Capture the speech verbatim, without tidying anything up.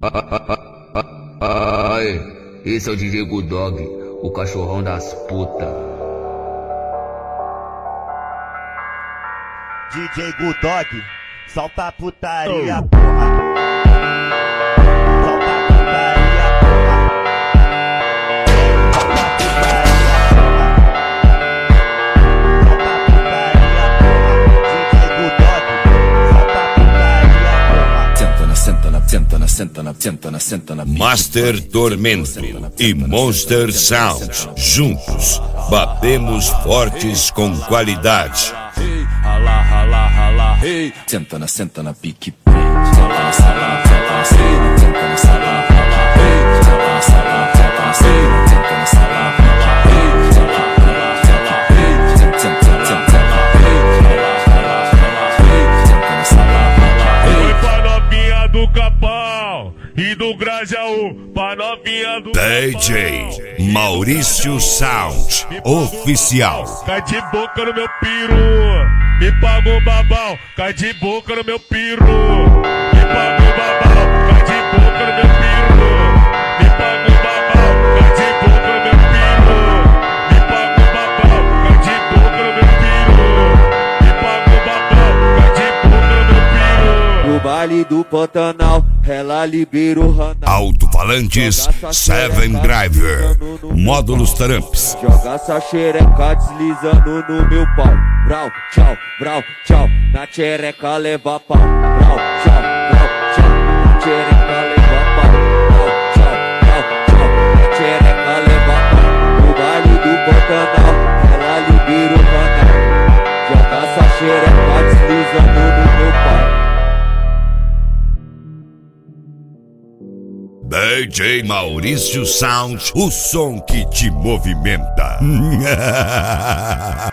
Ai, esse é o D J Good Dog, o cachorrão das putas. D J Good Dog, solta a putaria, oh. Porra. Solta a putaria, porra. Solta a putaria, porra. Solta a putaria, porra. D J Good Dog, solta a putaria, porra. Senta na, senta na, senta na, senta na, senta na, senta na. Master Tormento e Monster Sound, juntos, batemos fortes com qualidade. Rala, rala, rala, hey. Senta na, senta na, pique, senta na sala, senta na sala, senta na sala, hey. Senta na sala, senta na sala, senta na sala, hey. Senta na sala, hey. Senta, senta, senta, hey. Senta na sala, hey. Foi pra novinha do Capão e do Grajaú, pra novinha do D J Maurício Sound Oficial. Cai de boca no meu piru, me pagou babão. Cai de boca no meu piru, me pagou babão. Cai de boca no meu piru, me pagou babão. Cai de boca no meu piru, me pagou babão. Cai de boca no meu piru, me pagou babão. Cai de boca no meu piru. No baile do Pantanal, ela libera o ranal. Alto-falantes Seven Driver, módulos Tramps. Joga essa xereca deslizando no meu pau. Brau, tchau, brau, tchau. Na xereca leva pau. Brau, tchau, brau, tchau. Na xereca leva pau. Brau, tchau, brau, tchau. Na xereca leva pau. No baile do Pantanal, ela libera o ranal. Joga essa xereca deslizando no meu pau. D J Maurício Sound, o som que te movimenta.